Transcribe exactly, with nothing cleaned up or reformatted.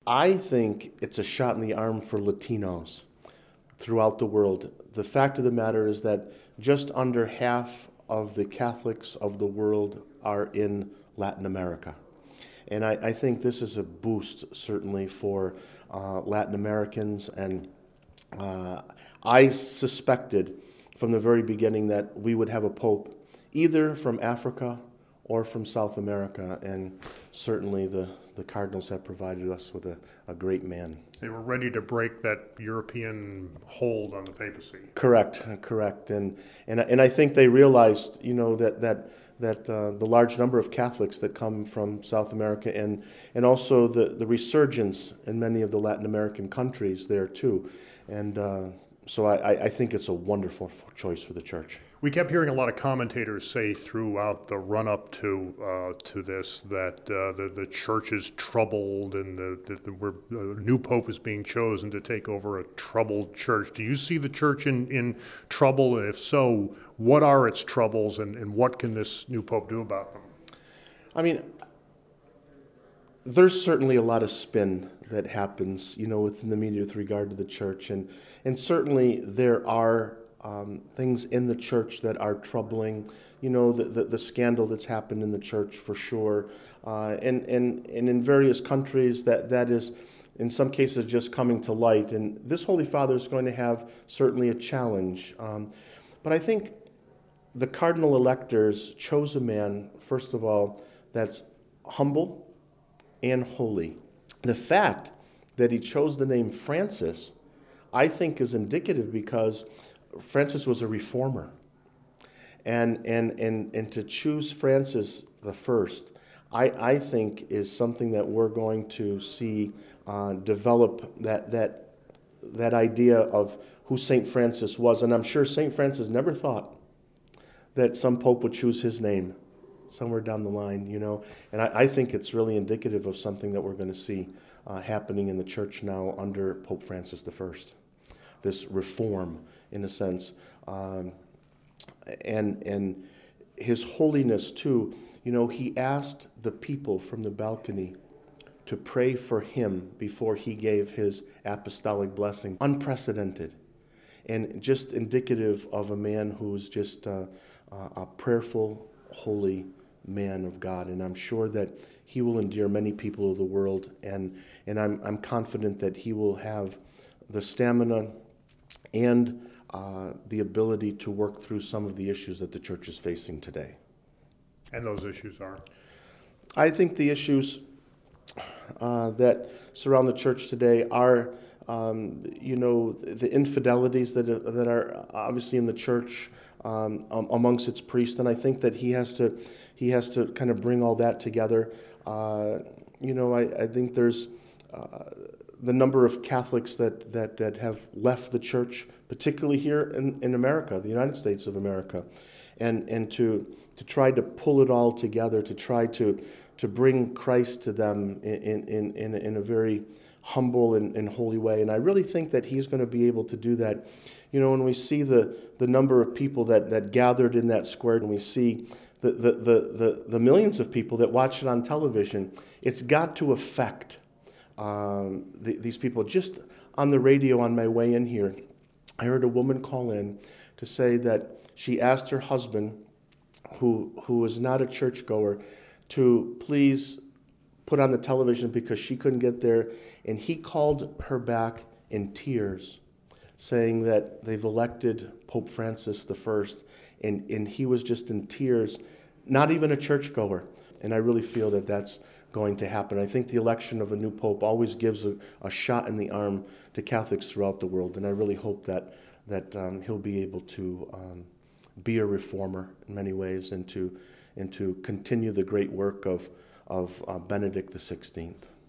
I think it's a shot in the arm for Latinos throughout the world. The fact of the matter is that just under half of the Catholics of the world are in Latin America. And I, I think this is a boost, certainly, for uh, Latin Americans. And uh, I suspected from the very beginning that we would have a pope either from Africa or from South America. And certainly the, the Cardinals have provided us with a, a great man. They were ready to break that European hold on the papacy. Correct, correct. And, and, and I think they realized, you know, that, that that uh, the large number of Catholics that come from South America and, and also the, the resurgence in many of the Latin American countries there too. And uh, so I, I think it's a wonderful choice for the Church. We kept hearing a lot of commentators say throughout the run-up to uh, to this that uh, the, the Church is troubled and the, the, the, we're, the new Pope is being chosen to take over a troubled Church. Do you see the Church in, in trouble? And if so, what are its troubles and, and what can this new Pope do about them? I mean, there's certainly a lot of spin that happens, you know, within the media with regard to the Church. And, and certainly there are Um, things in the Church that are troubling, you know, the, the, the scandal that's happened in the Church for sure. Uh, and, and, and in various countries that, that is, in some cases, just coming to light. And this Holy Father is going to have certainly a challenge. Um, but I think the cardinal electors chose a man, first of all, that's humble and holy. The fact that he chose the name Francis, I think, is indicative because Francis was a reformer, and and and and to choose Francis the first, I I think is something that we're going to see uh, develop that that that idea of who Saint Francis was, and I'm sure Saint Francis never thought that some pope would choose his name somewhere down the line, you know, and I, I think it's really indicative of something that we're going to see uh, happening in the Church now under Pope Francis the First. This reform, in a sense, um, and and his holiness too. You know, he asked the people from the balcony to pray for him before he gave his apostolic blessing. Unprecedented, and just indicative of a man who's just uh, a prayerful, holy man of God. And I'm sure that he will endear many people of the world, and and I'm I'm confident that he will have the stamina and uh, the ability to work through some of the issues that the Church is facing today. And those issues are? I think the issues uh, that surround the Church today are, um, you know, the infidelities that are, that are obviously in the Church um, amongst its priests, and I think that he has to he has to kind of bring all that together. Uh, you know, I, I think there's uh, the number of Catholics that, that, that have left the Church, particularly here in, in America, the United States of America, and and to to try to pull it all together, to try to to bring Christ to them in in in, in a very humble and, and holy way. And I really think that he's going to be able to do that. You know, when we see the, the number of people that, that gathered in that square, and we see the, the, the, the, the millions of people that watch it on television, it's got to affect Um, the, these people. Just on the radio on my way in here, I heard a woman call in to say that she asked her husband, who who was not a churchgoer, to please put on the television because she couldn't get there, and he called her back in tears, saying that they've elected Pope Francis the First, and, and he was just in tears, not even a churchgoer. And I really feel that that's going to happen. I think the election of a new pope always gives a, a shot in the arm to Catholics throughout the world, and I really hope that that um, he'll be able to um, be a reformer in many ways, and to and to continue the great work of of uh, Benedict the Sixteenth.